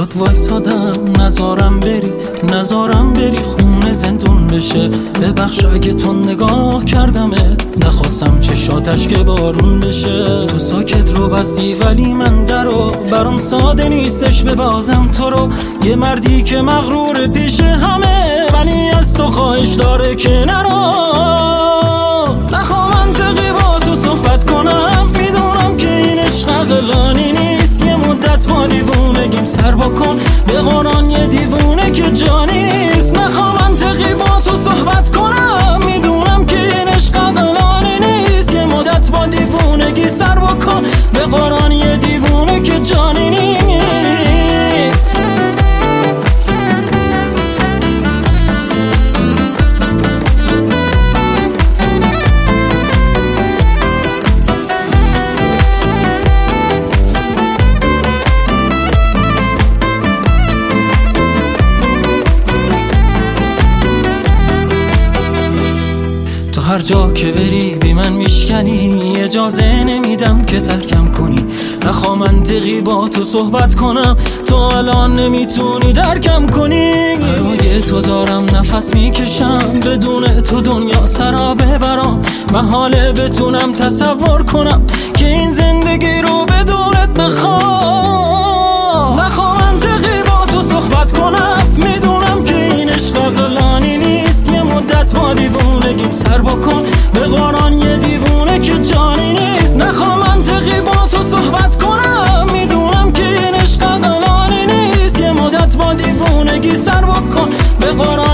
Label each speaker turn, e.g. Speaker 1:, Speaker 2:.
Speaker 1: پیشات وایسادم، نزارم بری خونه زندون بشه. ببخش اگه تو نگاه کردمت، نخواستم چشاتش که بارون بشه. تو ساکت رو بستی ولی من درو، برام ساده نیستش ببازم تو رو. یه مردی که مغرور پیش همه، ولی از تو خواهش داره که نرو. نخوام منطقی با تو صحبت کنم، میدونم که این عشق عقلانی نیست. یه مدت با دیوونگیم سر بکن، به قرآن یه دیوونه که جانی نیست. نخوام منطقی با تو صحبت کنم، میدونم که این عشق عقلانی نیست. یه مدت با دیوونگی سر بکن، به قرآن یه دیوونه که جانی نیست. هر جا که بری بی من میشکنی، اجازه نمیدم که ترکم کنی. نخوام منطقی با تو صحبت کنم، تو الان نمیتونی درکم کنی. برای تو دارم نفس میکشم، بدون تو دنیا سرابه برام. محاله بتونم تصور کنم که این زندگی رو بدونت بخوام. نخوام منطقی با تو صحبت کنم، میدونم که این عشق عقلانی نیست. یه مدت با دیوونگیم سر بکن، به قرآن یه دیوونه که جانی نیست. نخوام منطقی با تو صحبت کنم، میدونم که این عشق عقلانی نیست. یه مدت با دیوونگی سر بکن، به قرآن